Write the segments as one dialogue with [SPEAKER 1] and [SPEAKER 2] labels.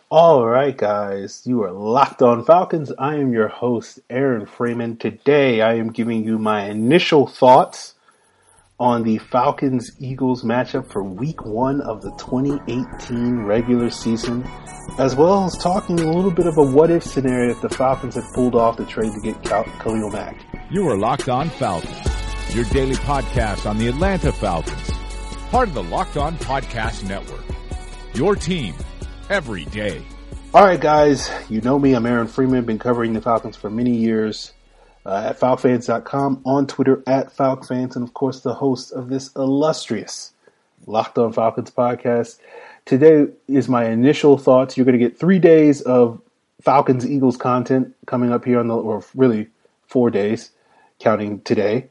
[SPEAKER 1] All right, guys, you are locked on Falcons. I am your host, Aaron Freeman. Today, I am giving you my initial thoughts on the Falcons Eagles matchup for week one of the 2018 regular season, as well as talking a little bit of a what if scenario if the Falcons had pulled off the trade to get Khalil Mack.
[SPEAKER 2] You are Locked On Falcons, your daily podcast on the Atlanta Falcons, part of the Locked On Podcast Network. Your team every day.
[SPEAKER 1] All right, guys, you know me. I'm Aaron Freeman. Been covering the Falcons for many years at FalcFans.com, on Twitter at FalcFans, and of course the host of this illustrious Locked On Falcons podcast. Today is my initial thoughts. You're going to get 3 days of Falcons Eagles content coming up here or really 4 days, counting today.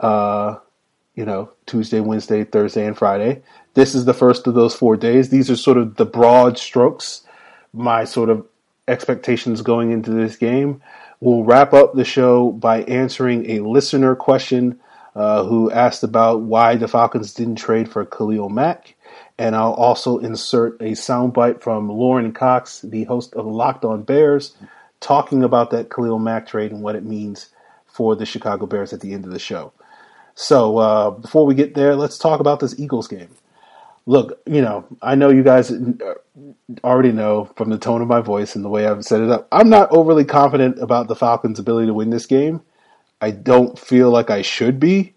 [SPEAKER 1] Tuesday, Wednesday, Thursday, and Friday. This is the first of those 4 days. These are sort of the broad strokes, my sort of expectations going into this game. We'll wrap up the show by answering a listener question who asked about why the Falcons didn't trade for Khalil Mack. And I'll also insert a soundbite from Lauren Cox, the host of Locked On Bears, talking about that Khalil Mack trade and what it means for the Chicago Bears at the end of the show. So before we get there, let's talk about this Eagles game. Look, I know you guys already know from the tone of my voice and the way I've set it up, I'm not overly confident about the Falcons' ability to win this game. I don't feel like I should be.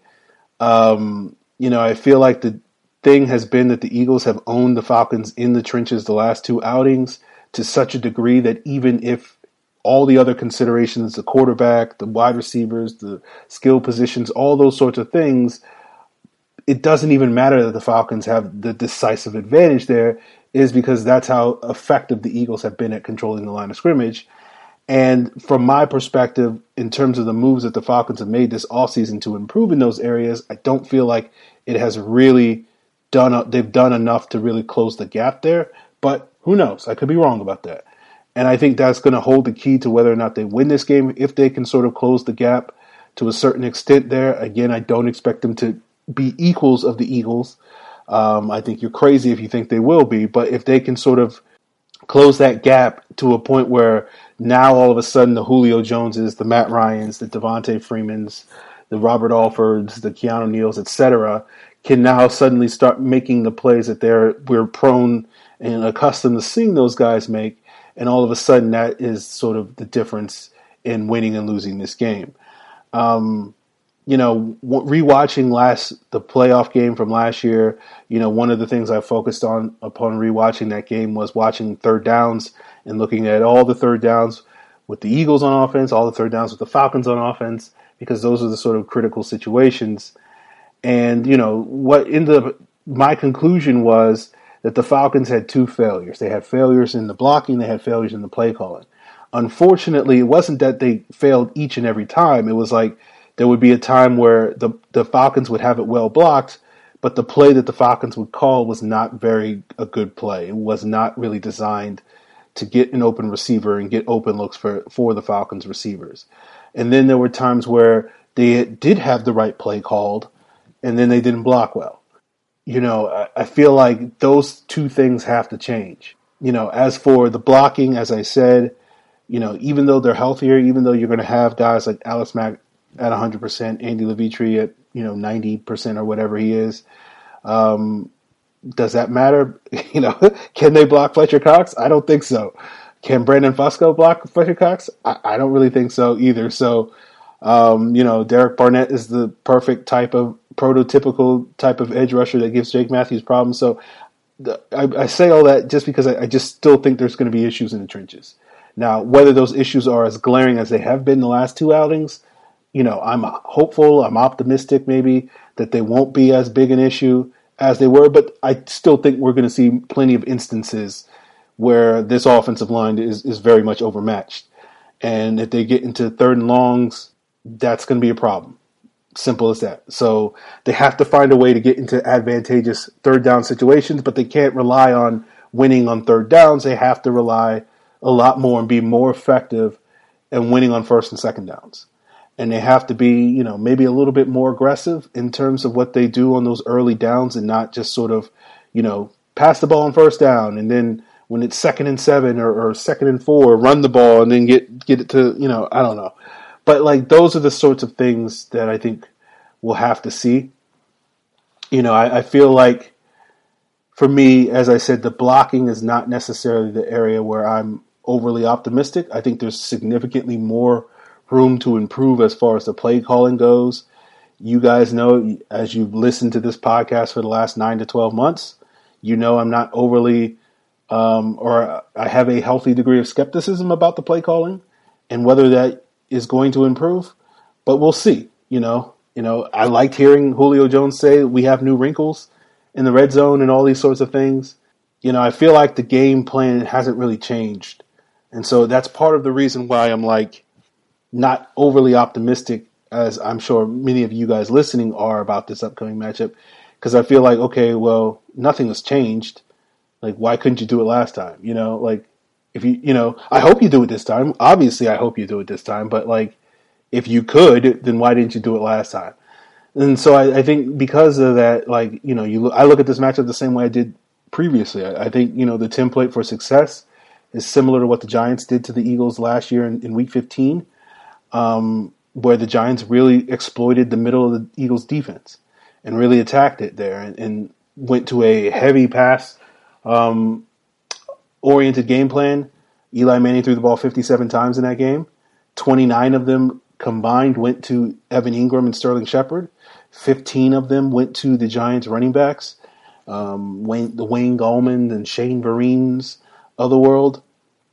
[SPEAKER 1] I feel like the thing has been that the Eagles have owned the Falcons in the trenches the last two outings to such a degree that even if all the other considerations, the quarterback, the wide receivers, the skill positions, all those sorts of things, it doesn't even matter that the Falcons have the decisive advantage there, is because that's how effective the Eagles have been at controlling the line of scrimmage. And from my perspective, in terms of the moves that the Falcons have made this offseason to improve in those areas, I don't feel like it has really they've done enough to really close the gap there. But who knows? I could be wrong about that. And I think that's going to hold the key to whether or not they win this game. If they can sort of close the gap to a certain extent there, again, I don't expect them to be equals of the Eagles. I think you're crazy if you think they will be. But if they can sort of close that gap to a point where now all of a sudden the Julio Joneses, the Matt Ryans, the Devontae Freemans, the Robert Alfords, the Keanu Neals, etc., can now suddenly start making the plays that we're prone and accustomed to seeing those guys make. And all of a sudden, that is sort of the difference in winning and losing this game. Rewatching the playoff game from last year, one of the things I focused on upon rewatching that game was watching third downs and looking at all the third downs with the Eagles on offense, all the third downs with the Falcons on offense, because those are the sort of critical situations. And, my conclusion was that the Falcons had two failures. They had failures in the blocking, they had failures in the play calling. Unfortunately, it wasn't that they failed each and every time. It was like there would be a time where the Falcons would have it well blocked, but the play that the Falcons would call was not a good play. It was not really designed to get an open receiver and get open looks for the Falcons receivers. And then there were times where they did have the right play called, and then they didn't block well. I feel like those two things have to change. As for the blocking, as I said, even though they're healthier, even though you're going to have guys like Alex Mack at 100%, Andy Levitre at 90% or whatever he is, does that matter? Can they block Fletcher Cox? I don't think so. Can Brandon Fusco block Fletcher Cox? I don't really think so either. So, Derek Barnett is the perfect prototypical type of edge rusher that gives Jake Matthews problems. So I say all that just because I just still think there's going to be issues in the trenches. Now, whether those issues are as glaring as they have been the last two outings, I'm hopeful, I'm optimistic maybe that they won't be as big an issue as they were, but I still think we're going to see plenty of instances where this offensive line is very much overmatched. And if they get into third and longs, that's going to be a problem. Simple as that. So they have to find a way to get into advantageous third down situations, but they can't rely on winning on third downs. They have to rely a lot more and be more effective in winning on first and second downs. And they have to be, maybe a little bit more aggressive in terms of what they do on those early downs and not just sort of, pass the ball on first down and then when it's 2nd and 7 or 2nd and 4, run the ball and then get it to, I don't know. But like those are the sorts of things that I think we'll have to see. I feel like for me, as I said, the blocking is not necessarily the area where I'm overly optimistic. I think there's significantly more room to improve as far as the play calling goes. You guys know, as you've listened to this podcast for the last 9 to 12 months, I'm not overly, or I have a healthy degree of skepticism about the play calling and whether that is going to improve. But we'll see. I liked hearing Julio Jones say we have new wrinkles in the red zone and all these sorts of things. I feel like the game plan hasn't really changed. And so that's part of the reason why I'm like not overly optimistic, as I'm sure many of you guys listening are, about this upcoming matchup. Because I feel like, okay, well, nothing has changed. Like, why couldn't you do it last time? Like, if I hope you do it this time. Obviously, I hope you do it this time. But like, if you could, then why didn't you do it last time? And so I think because of that, like, I look at this matchup the same way I did previously. I think, the template for success is similar to what the Giants did to the Eagles last year in Week 15, where the Giants really exploited the middle of the Eagles' defense and really attacked it there and went to a heavy pass oriented game plan. Eli Manning threw the ball 57 times in that game. 29 of them combined went to Evan Ingram and Sterling Shepard. 15 of them went to the Giants running backs, the Wayne Gallman and Shane Vereen's of the world.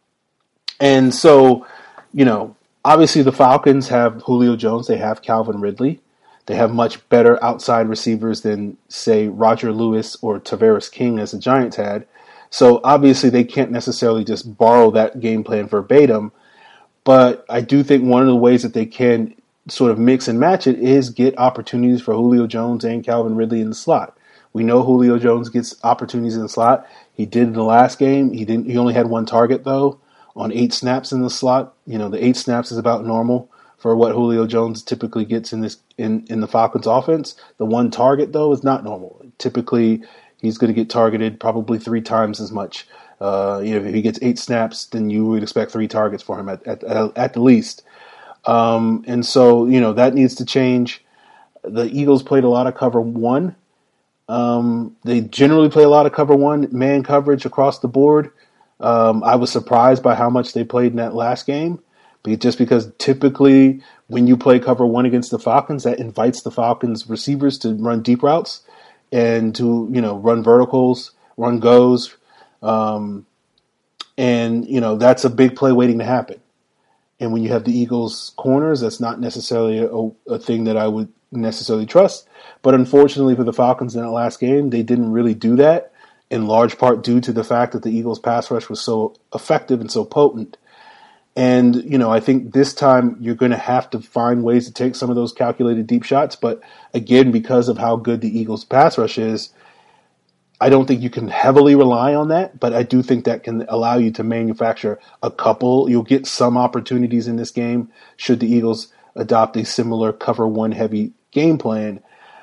[SPEAKER 1] And so, obviously the Falcons have Julio Jones. They have Calvin Ridley. They have much better outside receivers than, say, Roger Lewis or Tavares King, as the Giants had. So obviously they can't necessarily just borrow that game plan verbatim. But I do think one of the ways that they can sort of mix and match it is get opportunities for Julio Jones and Calvin Ridley in the slot. We know Julio Jones gets opportunities in the slot. He did in the last game. He only had one target, though, on 8 snaps in the slot. The 8 snaps is about normal for what Julio Jones typically gets in the Falcons offense. The one target, though, is not normal. Typically, he's going to get targeted probably 3 times as much. If he gets 8 snaps, then you would expect 3 targets for him at the least. And so, that needs to change. The Eagles played a lot of cover 1. They generally play a lot of cover 1, man coverage across the board. I was surprised by how much they played in that last game, just because typically when you play cover 1 against the Falcons, that invites the Falcons receivers to run deep routes and to, run verticals, run goes. And, that's a big play waiting to happen. And when you have the Eagles corners, that's not necessarily a thing that I would necessarily trust. But unfortunately for the Falcons in that last game, they didn't really do that, in large part due to the fact that the Eagles pass rush was so effective and so potent. And, I think this time you're going to have to find ways to take some of those calculated deep shots. But again, because of how good the Eagles pass rush is, I don't think you can heavily rely on that, but I do think that can allow you to manufacture a couple. You'll get some opportunities in this game should the Eagles adopt a similar cover 1 heavy game plan.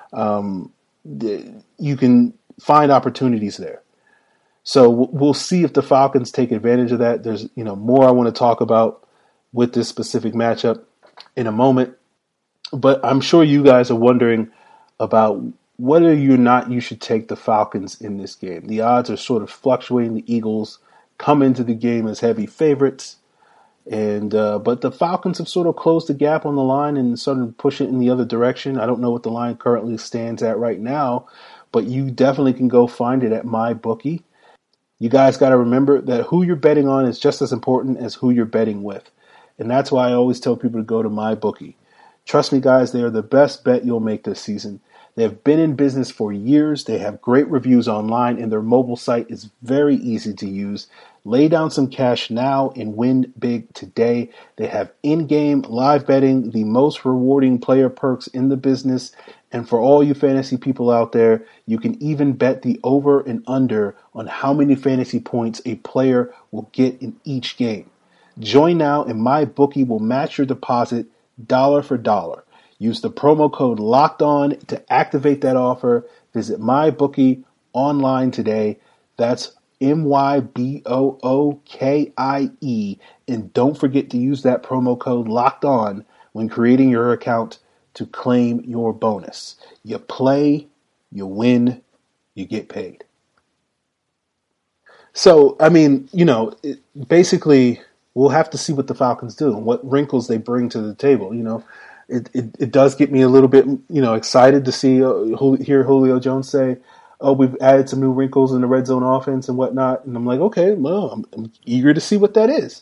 [SPEAKER 1] You can find opportunities there. So we'll see if the Falcons take advantage of that. There's more I want to talk about with this specific matchup in a moment, but I'm sure you guys are wondering about whether or not you should take the Falcons in this game. The odds are sort of fluctuating. The Eagles come into the game as heavy favorites, and but the Falcons have sort of closed the gap on the line and started to push it in the other direction. I don't know what the line currently stands at right now, but you definitely can go find it at MyBookie. You guys got to remember that who you're betting on is just as important as who you're betting with, and that's why I always tell people to go to MyBookie. Trust me, guys, they are the best bet you'll make this season. They have been in business for years. They have great reviews online, and their mobile site is very easy to use. Lay down some cash now and win big today. They have in-game live betting, the most rewarding player perks in the business. And for all you fantasy people out there, you can even bet the over and under on how many fantasy points a player will get in each game. Join now, and MyBookie will match your deposit dollar for dollar. Use the promo code LOCKEDON to activate that offer. Visit MyBookie online today. That's MYBOOKIE. And don't forget to use that promo code Locked On when creating your account to claim your bonus. You play, you win, you get paid. So, I mean, basically, we'll have to see what the Falcons do and what wrinkles they bring to the table. It does get me a little bit, excited to see hear Julio Jones say, "Oh, we've added some new wrinkles in the red zone offense and whatnot." And I'm like, okay, well, I'm eager to see what that is.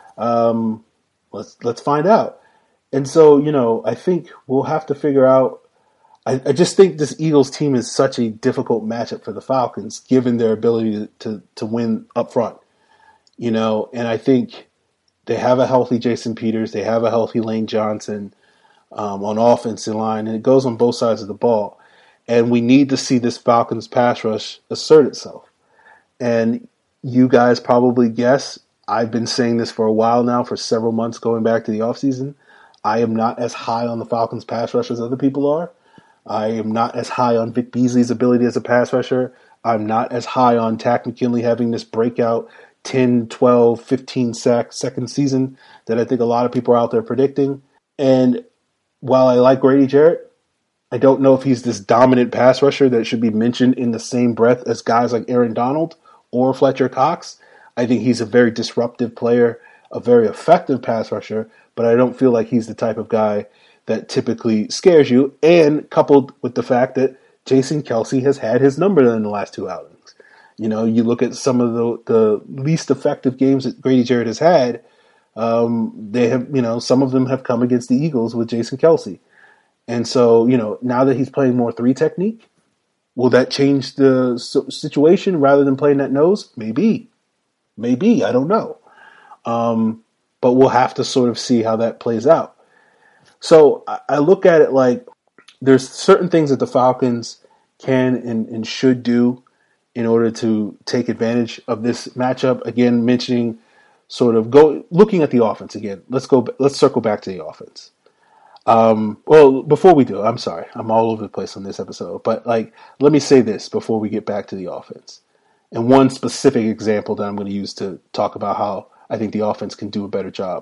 [SPEAKER 1] Let's find out. And so, I think we'll have to figure out. I just think this Eagles team is such a difficult matchup for the Falcons, given their ability to win up front. And I think they have a healthy Jason Peters, they have a healthy Lane Johnson on offensive line, and it goes on both sides of the ball. And we need to see this Falcons pass rush assert itself. And you guys probably guess, I've been saying this for a while now, for several months going back to the offseason. I am not as high on the Falcons pass rush as other people are. I am not as high on Vic Beasley's ability as a pass rusher. I'm not as high on Takk McKinley having this breakout 10, 12, 15 sack second season that I think a lot of people are out there predicting. And while I like Grady Jarrett, I don't know if he's this dominant pass rusher that should be mentioned in the same breath as guys like Aaron Donald or Fletcher Cox. I think he's a very disruptive player, a very effective pass rusher, but I don't feel like he's the type of guy that typically scares you, and coupled with the fact that Jason Kelce has had his number in the last two outings. You look at some of the least effective games that Grady Jarrett has had, they have, some of them have come against the Eagles with Jason Kelce. And so, now that he's playing more 3 technique, will that change the situation rather than playing that nose? Maybe, I don't know. But we'll have to sort of see how that plays out. So I look at it like there's certain things that the Falcons can and should do in order to take advantage of this matchup. Again, mentioning looking at the offense again. Let's circle back to the offense. Well, before we do, I'm sorry, I'm all over the place on this episode, but let me say this before we get back to the offense. And one specific example that I'm going to use to talk about how I think the offense can do a better job.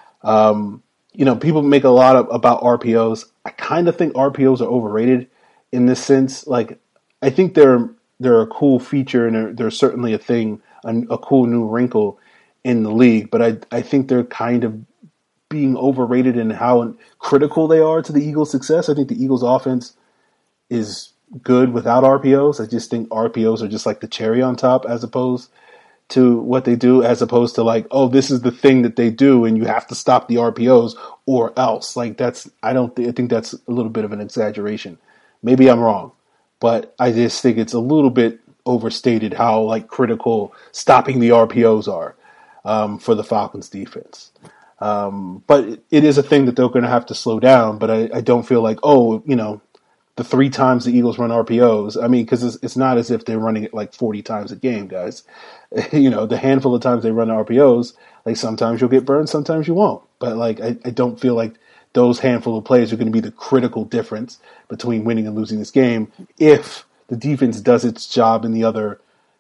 [SPEAKER 1] People make a lot about RPOs. I kind of think RPOs are overrated in this sense. I think they're a cool feature and they're certainly a thing, a cool new wrinkle in the league. But I think they're kind of being overrated in how critical they are to the Eagles' success. I think the Eagles' offense is good without RPOs. I just think RPOs are just like the cherry on top as opposed to what they do, as opposed to this is the thing that they do and you have to stop the RPOs or else. I think that's a little bit of an exaggeration. Maybe I'm wrong, but I just think it's a little bit overstated how critical stopping the RPOs are for the Falcons defense. But it is a thing that they're going to have to slow down, but I don't feel the 3 times the Eagles run RPOs. I mean, because it's not as if they're running it 40 times a game, guys. The handful of times they run RPOs, sometimes you'll get burned, sometimes you won't. But I don't feel like those handful of plays are going to be the critical difference between winning and losing this game if the defense does its job in the other,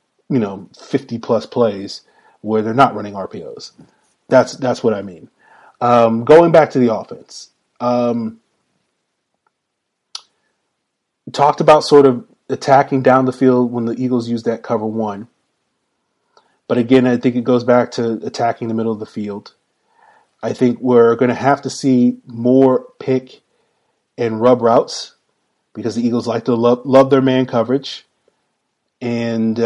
[SPEAKER 1] 50 plus plays where they're not running RPOs. That's what I mean. Going back to the offense. Talked about sort of attacking down the field when the Eagles use that cover 1. But again, I think it goes back to attacking the middle of the field. I think we're going to have to see more pick and rub routes because the Eagles like to love their man coverage. And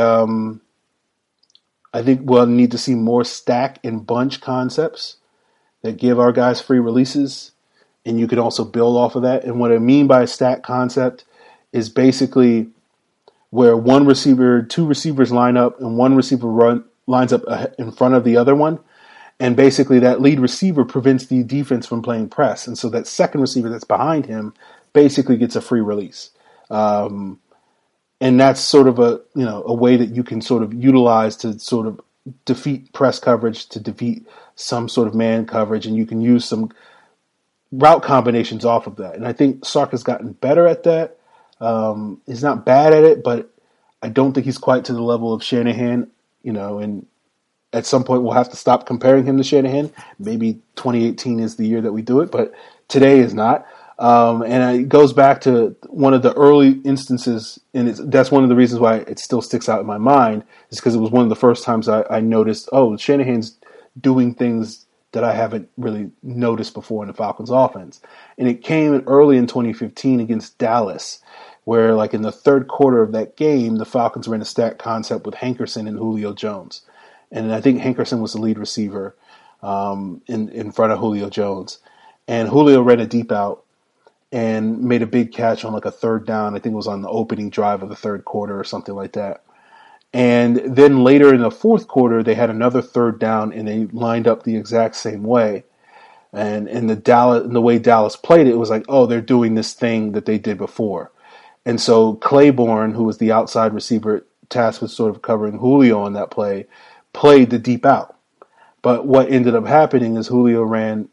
[SPEAKER 1] I think we'll need to see more stack and bunch concepts that give our guys free releases. And you can also build off of that. And what I mean by a stack concept is basically where two receivers line up and one receiver lines up in front of the other one. And basically that lead receiver prevents the defense from playing press. And so that second receiver that's behind him basically gets a free release. And that's sort of a way that you can sort of utilize to sort of defeat press coverage, to defeat some sort of man coverage. And you can use some route combinations off of that. And I think Sark has gotten better at that. He's not bad at it, but I don't think he's quite to the level of Shanahan and at some point we'll have to stop comparing him to Shanahan. Maybe 2018 is the year that we do it, but today is not. And it goes back to one of the early instances, and that's one of the reasons why it still sticks out in my mind, is because it was one of the first times I noticed, Shanahan's doing things that I haven't really noticed before in the Falcons offense. And it came early in 2015 against Dallas, where like in the third quarter of that game, the Falcons ran a stack concept with Hankerson and Julio Jones. And I think Hankerson was the lead receiver in front of Julio Jones. And Julio ran a deep out and made a big catch on like a third down. I think it was on the opening drive of the third quarter or something like that. And then later in the fourth quarter, they had another third down and they lined up the exact same way. And the way Dallas played it, it was like, they're doing this thing that they did before. And so Claiborne, who was the outside receiver tasked with sort of covering Julio on that play, played the deep out. But what ended up happening is Julio ran,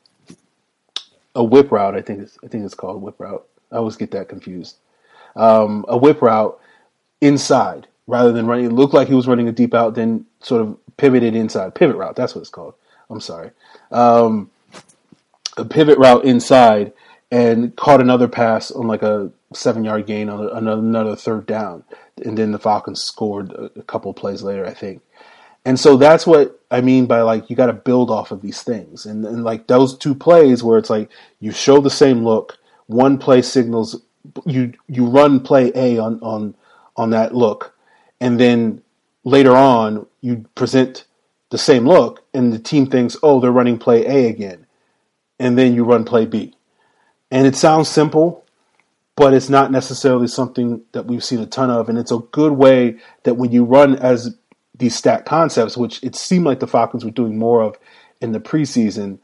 [SPEAKER 1] a whip route. I think it's called a whip route. I always get that confused. A whip route inside rather than running. It looked like he was running a deep out, then sort of pivoted inside. Pivot route. That's what it's called. I'm sorry. A pivot route inside and caught another pass on like a 7-yard gain on another third down. And then the Falcons scored a couple of plays later, I think. And so that's what I mean by like you got to build off of these things. And like those two plays where it's like you show the same look, one play signals you run play A on that look, and then later on you present the same look and the team thinks, they're running play A again. And then you run play B. And it sounds simple, but it's not necessarily something that we've seen a ton of. And it's a good way that when you run as these stack concepts, which it seemed like the Falcons were doing more of in the preseason,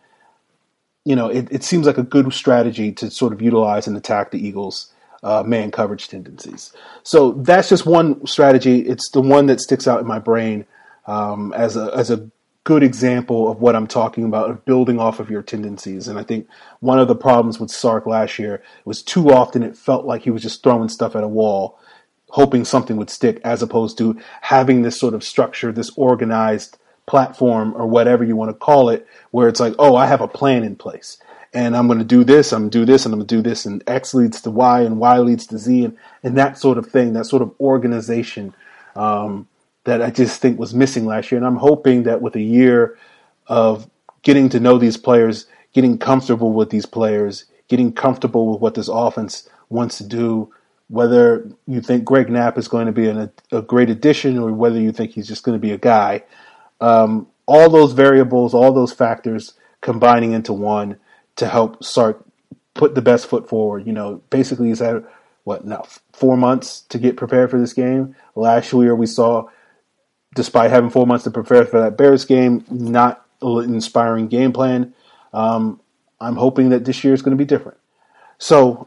[SPEAKER 1] it seems like a good strategy to sort of utilize and attack the Eagles' man coverage tendencies. So that's just one strategy. It's the one that sticks out in my brain as a good example of what I'm talking about, of building off of your tendencies. And I think one of the problems with Sark last year was too often it felt like he was just throwing stuff at a wall, hoping something would stick, as opposed to having this sort of structure, this organized platform or whatever you want to call it, where it's like, I have a plan in place and I'm going to do this, I'm going to do this, and I'm going to do this, and X leads to Y and Y leads to Z, and that sort of thing, that sort of organization that I just think was missing last year. And I'm hoping that with a year of getting to know these players, getting comfortable with these players, getting comfortable with what this offense wants to do, whether you think Greg Knapp is going to be a great addition or whether you think he's just going to be a guy, all those variables, all those factors combining into one to help Sark put the best foot forward. Basically he's had, 4 months to get prepared for this game. Last year we saw, despite having 4 months to prepare for that Bears game, not an inspiring game plan. I'm hoping that this year is going to be different. So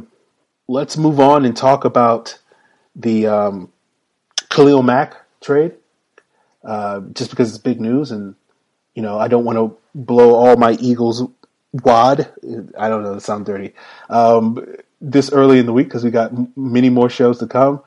[SPEAKER 1] let's move on and talk about the Khalil Mack trade, just because it's big news. And, I don't want to blow all my Eagles wad. I don't know, it sounds dirty. This early in the week because we got many more shows to come.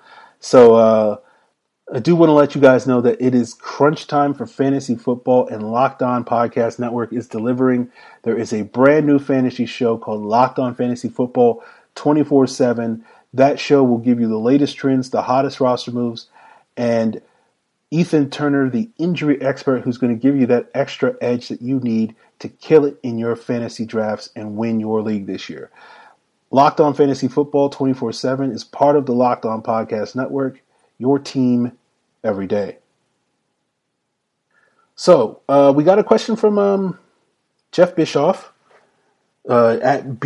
[SPEAKER 1] So I do want to let you guys know that it is crunch time for fantasy football, and Locked On Podcast Network is delivering. There is a brand new fantasy show called Locked On Fantasy Football 24/7. That show will give you the latest trends, the hottest roster moves, and Ethan Turner, the injury expert, who's going to give you that extra edge that you need to kill it in your fantasy drafts and win your league this year. Locked On Fantasy Football 24/7 is part of the Locked On Podcast Network, your team every day. So, we got a question from Jeff Bischoff at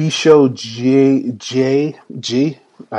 [SPEAKER 1] BShowJG.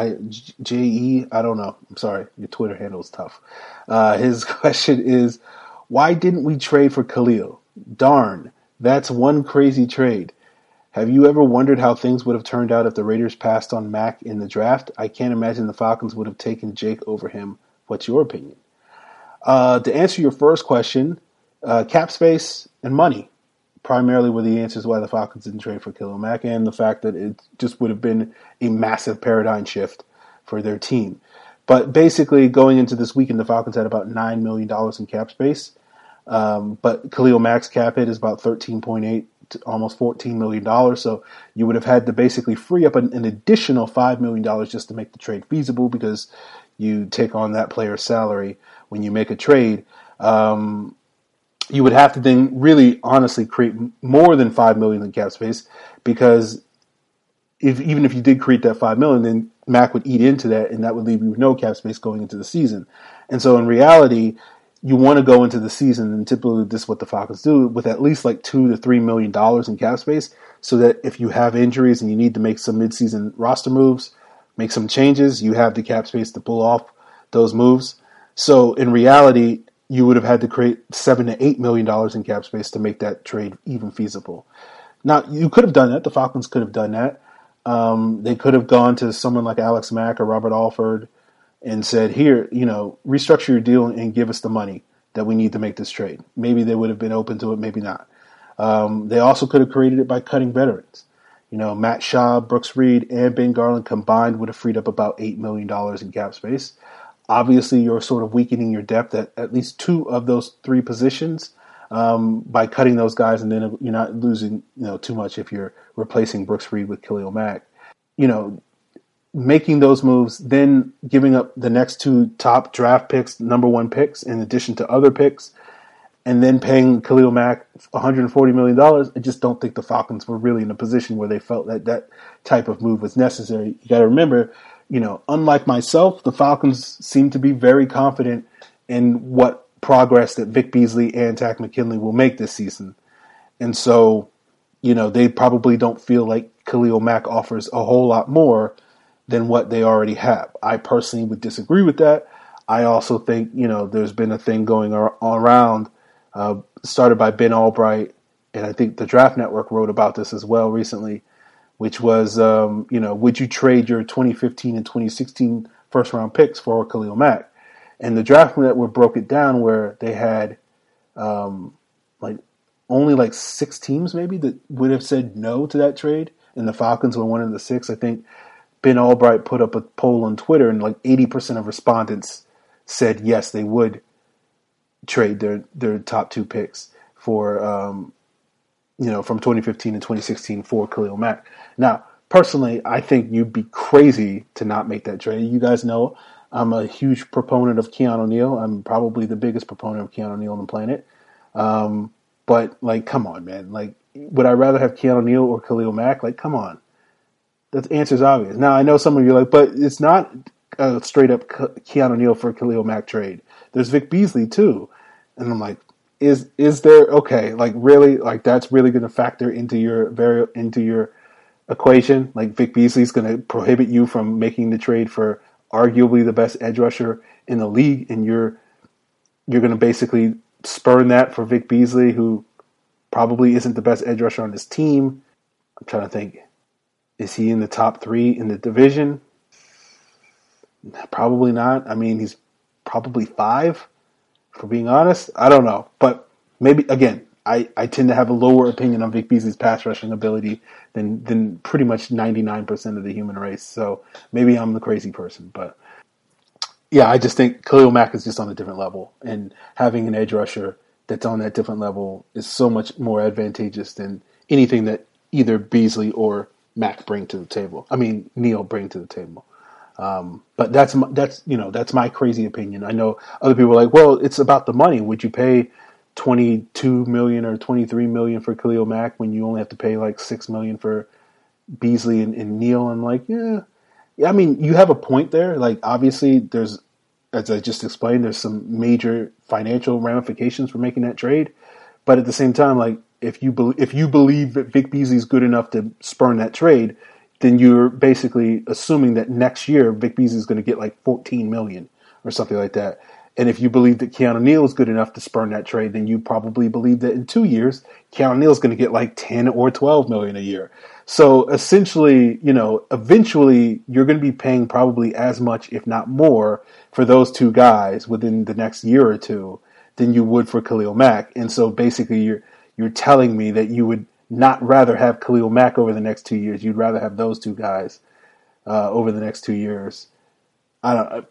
[SPEAKER 1] I don't know. I'm sorry. Your Twitter handle is tough. His question is, why didn't we trade for Khalil? Darn, that's one crazy trade. Have you ever wondered how things would have turned out if the Raiders passed on Mack in the draft? I can't imagine the Falcons would have taken Jake over him. What's your opinion? To answer your first question, cap space and money primarily were the answers why the Falcons didn't trade for Khalil Mack, and the fact that it just would have been a massive paradigm shift for their team. But basically, going into this weekend, the Falcons had about $9 million in cap space. But Khalil Mack's cap hit is about $13.8 to almost $14 million. So you would have had to basically free up an additional $5 million just to make the trade feasible, because you take on that player's salary when you make a trade. You would have to then really honestly create more than $5 million in cap space, because even if you did create that $5 million, then Mack would eat into that, and that would leave you with no cap space going into the season. And so in reality, you want to go into the season, and typically this is what the Falcons do, with at least like $2 to $3 million in cap space, so that if you have injuries and you need to make some midseason roster moves, make some changes, you have the cap space to pull off those moves. So in reality, you would have had to create $7 to $8 million in cap space to make that trade even feasible. Now, you could have done that. The Falcons could have done that. They could have gone to someone like Alex Mack or Robert Alford and said, here, restructure your deal and give us the money that we need to make this trade. Maybe they would have been open to it, maybe not. They also could have created it by cutting veterans. Matt Schaub, Brooks Reed, and Ben Garland combined would have freed up about $8 million in cap space. Obviously, you're sort of weakening your depth at least two of those three positions by cutting those guys, and then you're not losing too much if you're replacing Brooks Reed with Khalil Mack. Making those moves, then giving up the next two top draft picks, number one picks, in addition to other picks, and then paying Khalil Mack $140 million, I just don't think the Falcons were really in a position where they felt that type of move was necessary. You got to remember, unlike myself, the Falcons seem to be very confident in what progress that Vic Beasley and Takk McKinley will make this season. And so, they probably don't feel like Khalil Mack offers a whole lot more than what they already have. I personally would disagree with that. I also think, there's been a thing going around, started by Ben Albright, and I think the Draft Network wrote about this as well recently, which was, would you trade your 2015 and 2016 first-round picks for Khalil Mack? And the Draft Network broke it down where they had only like 6 teams maybe that would have said no to that trade, and the Falcons were one of the 6. I think Ben Albright put up a poll on Twitter, and like 80% of respondents said yes, they would trade their top 2 picks for from 2015 and 2016 for Khalil Mack. Now, personally, I think you'd be crazy to not make that trade. You guys know I'm a huge proponent of Keanu Neal. I'm probably the biggest proponent of Keanu Neal on the planet. But come on, man. Would I rather have Keanu Neal or Khalil Mack? Come on. The answer's obvious. Now, I know some of you are but it's not a straight up Keanu Neal for Khalil Mack trade. There's Vic Beasley too. And I'm like, is there, okay, really, that's really going to factor into your equation? Vic Beasley's going to prohibit you from making the trade for arguably the best edge rusher in the league, and you're going to basically spurn that for Vic Beasley, who probably isn't the best edge rusher on his team. I'm trying to think. Is he in the top 3 in the division? Probably not. I mean, he's probably 5, for being honest. I don't know. But maybe, again, I tend to have a lower opinion on Vic Beasley's pass rushing ability than pretty much 99% of the human race. So maybe I'm the crazy person. But yeah, I just think Khalil Mack is just on a different level. And having an edge rusher that's on that different level is so much more advantageous than anything that either Beasley or Mack bring to the table. I mean, Neal bring to the table. But that's my crazy opinion. I know other people are like, well, it's about the money. Would you pay $22 million or $23 million for Khalil Mack when you only have to pay $6 million for Beasley and Neal? I'm like, yeah. I mean, you have a point there. Obviously, there's, as I just explained, there's some major financial ramifications for making that trade. But at the same time, if you believe that Vic Beasley's good enough to spurn that trade, then you're basically assuming that next year Vic Beasley's going to get $14 million or something like that. And if you believe that Keanu Neal is good enough to spurn that trade, then you probably believe that in 2 years, Keanu Neal is going to get 10 or 12 million a year. So essentially, eventually you're going to be paying probably as much, if not more, for those 2 guys within the next year or 2 than you would for Khalil Mack. And so basically you're telling me that you would not rather have Khalil Mack over the next 2 years. You'd rather have those 2 guys over the next 2 years. I don't.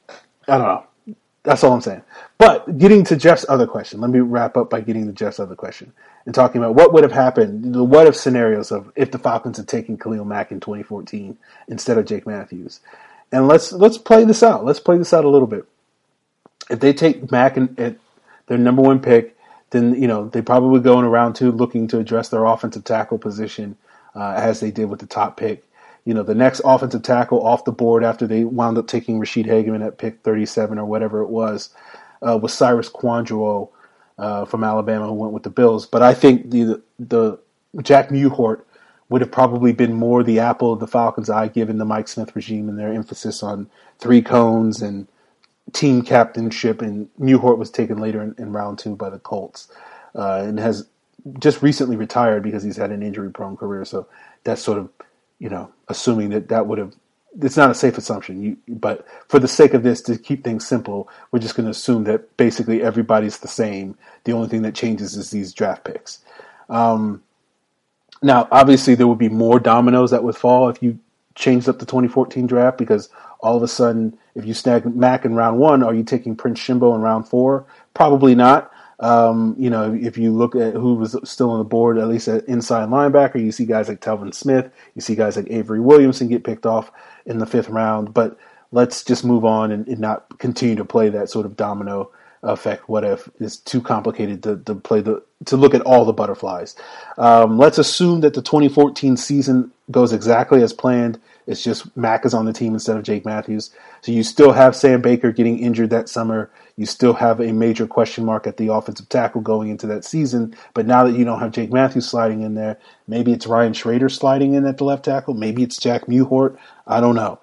[SPEAKER 1] I don't know. That's all I'm saying. But getting to Jeff's other question, let me wrap up by getting to Jeff's other question and talking about what would have happened, the what if scenarios of if the Falcons had taken Khalil Mack in 2014 instead of Jake Matthews. And let's play this out. Let's play this out a little bit. If they take Mack at their number one pick, then they probably would go in round 2 looking to address their offensive tackle position as they did with the top pick. The next offensive tackle off the board after they wound up taking Rashid Hageman at pick 37 or whatever it was Cyrus Quandruo from Alabama, who went with the Bills. But I think the Jack Mewhort would have probably been more the apple of the Falcons' eye given the Mike Smith regime and their emphasis on 3 cones and team captainship. And Mewhort was taken later in round 2 by the Colts and has just recently retired because he's had an injury-prone career. So that's sort of assuming that would have, it's not a safe assumption. But for the sake of this, to keep things simple, we're just going to assume that basically everybody's the same. The only thing that changes is these draft picks. Now, obviously, there would be more dominoes that would fall if you changed up the 2014 draft, because all of a sudden, if you snag Mack in round 1, are you taking Prince Shimbo in round 4? Probably not. If you look at who was still on the board, at least at inside linebacker, you see guys like Telvin Smith, you see guys like Avery Williamson get picked off in the 5th round. But let's just move on and not continue to play that sort of domino effect. What if it's too complicated to look at all the butterflies? Let's assume that the 2014 season goes exactly as planned. It's just Mack is on the team instead of Jake Matthews. So you still have Sam Baker getting injured that summer. You still have a major question mark at the offensive tackle going into that season. But now that you don't have Jake Matthews sliding in there, maybe it's Ryan Schrader sliding in at the left tackle. Maybe it's Jack Mewhort. I don't know.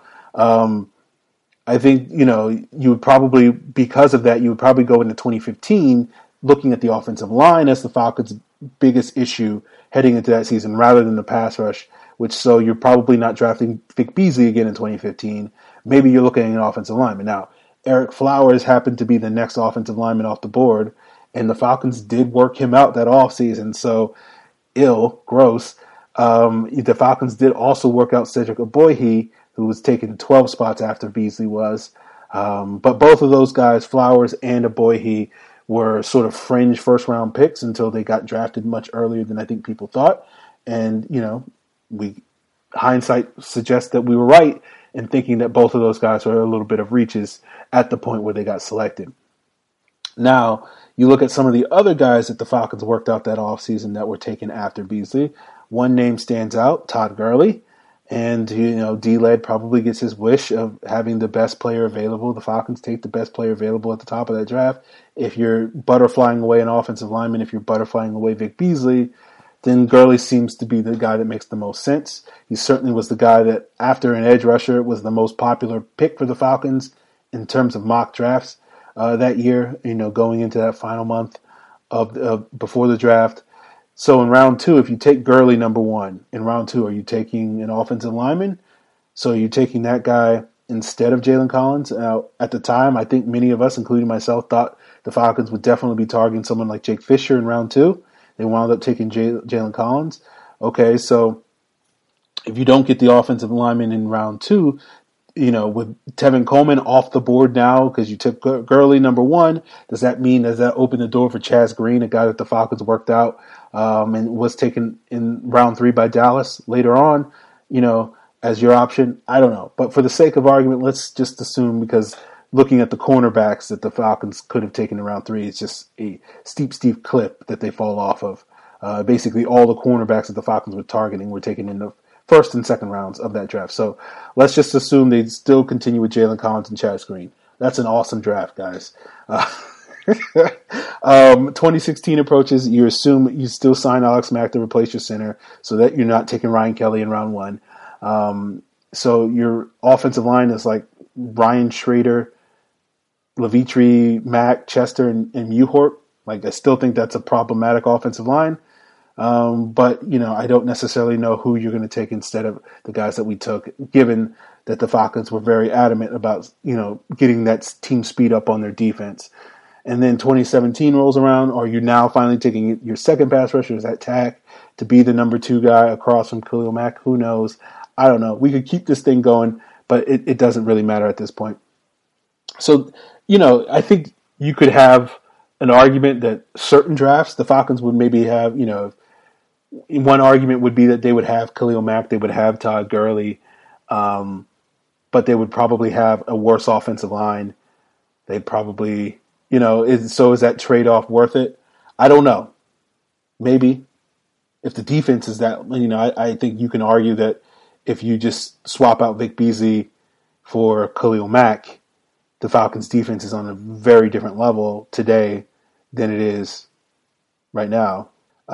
[SPEAKER 1] I think, you would probably, because of that, you would probably go into 2015 looking at the offensive line as the Falcons' biggest issue heading into that season rather than the pass rush, so you're probably not drafting Vic Beasley again in 2015. Maybe you're looking at an offensive lineman. Now, Eric Flowers happened to be the next offensive lineman off the board, and the Falcons did work him out that offseason, so gross. The Falcons did also work out Cedric Ogbuehi, who was taken 12 spots after Beasley was. But both of those guys, Flowers and Ogbuehi, were sort of fringe first-round picks until they got drafted much earlier than I think people thought. And, hindsight suggests that we were right in thinking that both of those guys were a little bit of reaches at the point where they got selected. Now, you look at some of the other guys that the Falcons worked out that offseason that were taken after Beasley. One name stands out, Todd Gurley. And, D-Led probably gets his wish of having the best player available. The Falcons take the best player available at the top of that draft. If you're butterflying away an offensive lineman, if you're butterflying away Vic Beasley, then Gurley seems to be the guy that makes the most sense. He certainly was the guy that, after an edge rusher, was the most popular pick for the Falcons in terms of mock drafts that year, going into that final month of before the draft. So in round 2, if you take Gurley number 1, in round 2, are you taking an offensive lineman? So you're taking that guy instead of Jalen Collins. Now, at the time, I think many of us, including myself, thought the Falcons would definitely be targeting someone like Jake Fisher in round 2. They wound up taking Jalen Collins. Okay, so if you don't get the offensive lineman in round 2, with Tevin Coleman off the board now because you took Gurley number 1, does that open the door for Chaz Green, a guy that the Falcons worked out and was taken in round 3 by Dallas later on, as your option? I don't know. But for the sake of argument, let's just assume, because looking at the cornerbacks that the Falcons could have taken in round 3, it's just a steep cliff that they fall off of. Basically, all the cornerbacks that the Falcons were targeting were taken in the first and second rounds of that draft. So let's just assume they still continue with Jalen Collins and Chaz Green. That's an awesome draft, guys. 2016 approaches, you assume you still sign Alex Mack to replace your center so that you're not taking Ryan Kelly in round 1. So your offensive line is like Ryan Schrader, Levitri, Mack, Chester, and Mewhort. I still think that's a problematic offensive line. But, I don't necessarily know who you're going to take instead of the guys that we took, given that the Falcons were very adamant about, getting that team speed up on their defense. And then 2017 rolls around. Are you now finally taking your second pass rusher? Is that Tack to be the number 2 guy across from Khalil Mack? Who knows? I don't know. We could keep this thing going, but it doesn't really matter at this point. So, I think you could have an argument that certain drafts, the Falcons would maybe have, one argument would be that they would have Khalil Mack, they would have Todd Gurley, but they would probably have a worse offensive line. They'd probably, so is that trade-off worth it? I don't know. Maybe. If the defense is that, I think you can argue that if you just swap out Vic Beasley for Khalil Mack, the Falcons' defense is on a very different level today than it is right now.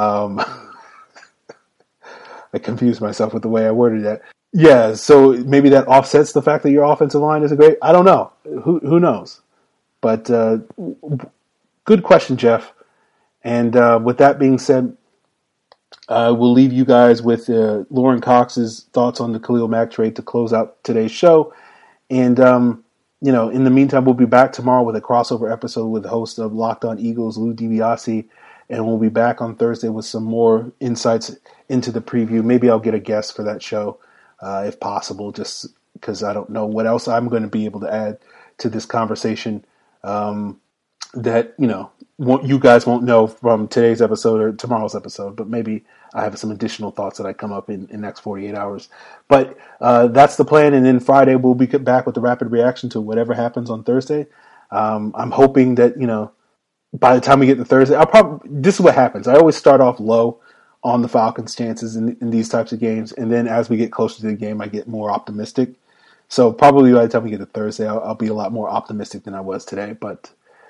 [SPEAKER 1] I confused myself with the way I worded that. Yeah, so maybe that offsets the fact that your offensive line isn't great. I don't know. Who knows? But good question, Jeff. And with that being said, we'll leave you guys with Lauren Cox's thoughts on the Khalil Mack trade to close out today's show. And, in the meantime, we'll be back tomorrow with a crossover episode with the host of Locked On Eagles, Lou DiBiase. And we'll be back on Thursday with some more insights into the preview. Maybe I'll get a guest for that show, if possible, just because I don't know what else I'm going to be able to add to this conversation that, you guys won't know from today's episode or tomorrow's episode, but maybe I have some additional thoughts that I come up in the next 48 hours. But that's the plan, and then Friday we'll be back with the rapid reaction to whatever happens on Thursday. I'm hoping that, by the time we get to Thursday, this is what happens. I always start off low on the Falcons' chances in these types of games, and then as we get closer to the game, I get more optimistic. So probably by the time we get to Thursday, I'll be a lot more optimistic than I was today. But,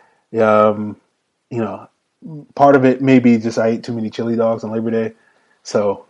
[SPEAKER 1] part of it may be just I ate too many chili dogs on Labor Day. So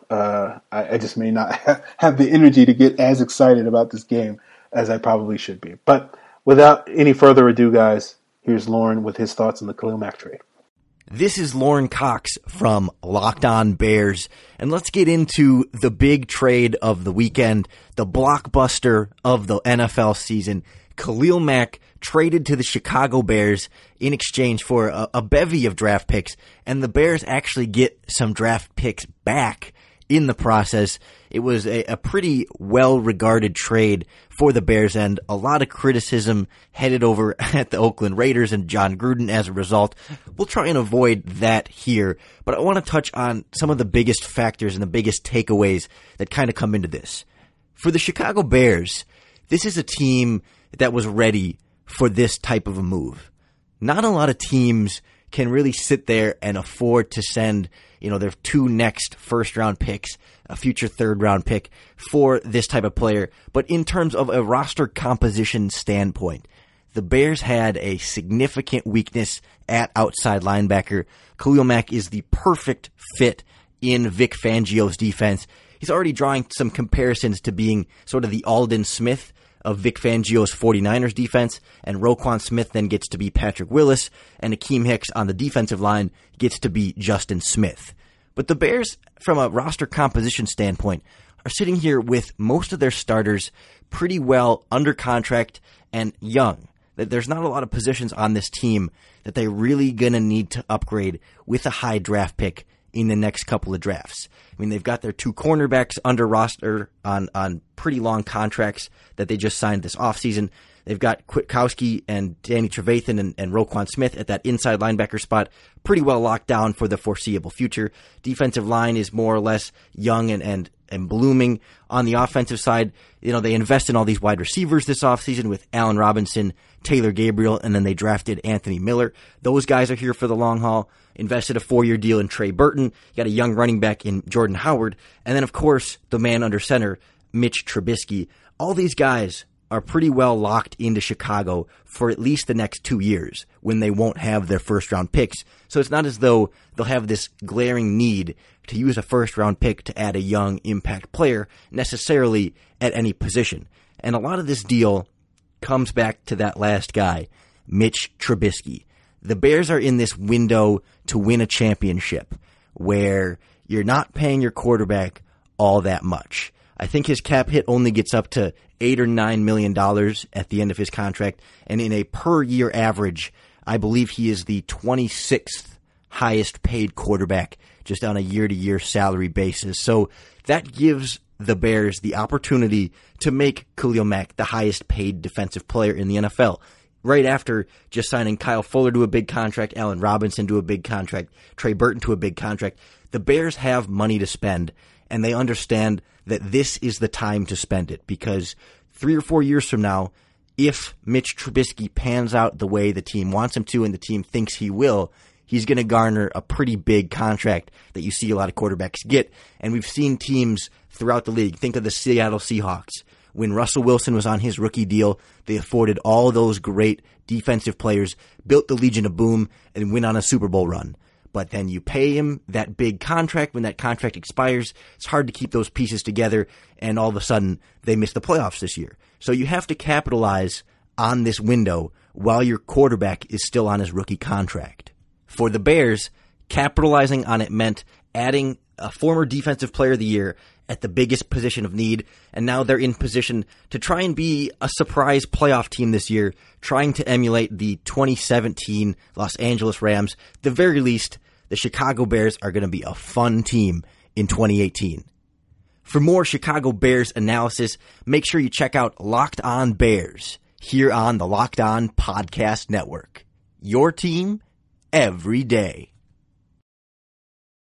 [SPEAKER 1] I just may not have the energy to get as excited about this game as I probably should be. But without any further ado, guys, here's Lauren with his thoughts on the Khalil Mack trade.
[SPEAKER 3] This is Lauren Cox from Locked On Bears, and let's get into the big trade of the weekend, the blockbuster of the NFL season. Khalil Mack traded to the Chicago Bears in exchange for a bevy of draft picks, and the Bears actually get some draft picks back in the process. It was a pretty well-regarded trade for the Bears, and a lot of criticism headed over at the Oakland Raiders and John Gruden as a result. We'll try and avoid that here, but I want to touch on some of the biggest factors and the biggest takeaways that kind of come into this. For the Chicago Bears, this is a team that was ready for this type of a move. Not a lot of teams can really sit there and afford to send, their two next first-round picks, a future third-round pick for this type of player. But in terms of a roster composition standpoint, the Bears had a significant weakness at outside linebacker. Khalil Mack is the perfect fit in Vic Fangio's defense. He's already drawing some comparisons to being sort of the Aldon Smith of Vic Fangio's 49ers defense, and Roquan Smith then gets to be Patrick Willis, and Akeem Hicks on the defensive line gets to be Justin Smith. But the Bears, from a roster composition standpoint, are sitting here with most of their starters pretty well under contract and young. There's not a lot of positions on this team that they're really going to need to upgrade with a high draft pick in the next couple of drafts. I mean, they've got their two cornerbacks under roster on pretty long contracts that they just signed this offseason. They've got Kwiatkowski and Danny Trevathan and Roquan Smith at that inside linebacker spot pretty well locked down for the foreseeable future. Defensive line is more or less young and blooming. On the offensive side, they invest in all these wide receivers this offseason with Allen Robinson, Taylor Gabriel, and then they drafted Anthony Miller. Those guys are here for the long haul. Invested a 4-year deal in Trey Burton. You got a young running back in Jordan Howard. And then, of course, the man under center, Mitch Trubisky. All these guys are pretty well locked into Chicago for at least the next 2 years when they won't have their first-round picks. So it's not as though they'll have this glaring need to use a first-round pick to add a young impact player necessarily at any position. And a lot of this deal comes back to that last guy, Mitch Trubisky. The Bears are in this window to win a championship where you're not paying your quarterback all that much. I think his cap hit only gets up to $8 or $9 million at the end of his contract, and in a per-year average, I believe he is the 26th highest paid quarterback just on a year-to-year salary basis. So that gives the Bears the opportunity to make Khalil Mack the highest paid defensive player in the NFL. right after just signing Kyle Fuller to a big contract, Allen Robinson to a big contract, Trey Burton to a big contract. The Bears have money to spend, and they understand that this is the time to spend it, because 3 or 4 years from now, if Mitch Trubisky pans out the way the team wants him to and the team thinks he will, he's going to garner a pretty big contract that you see a lot of quarterbacks get. And we've seen teams throughout the league. Think of the Seattle Seahawks. When Russell Wilson was on his rookie deal, they afforded all those great defensive players, built the Legion of Boom, and went on a Super Bowl run. But then you pay him that big contract. When that contract expires, it's hard to keep those pieces together, and all of a sudden, they miss the playoffs this year. So you have to capitalize on this window while your quarterback is still on his rookie contract. For the Bears, capitalizing on it meant adding a former Defensive Player of the Year at the biggest position of need, and now they're in position to try and be a surprise playoff team this year, trying to emulate the 2017 Los Angeles Rams. At the very least, the Chicago Bears are going to be a fun team in 2018. For more Chicago Bears analysis, make sure you check out Locked On Bears here on the Locked On Podcast Network. Your team every day.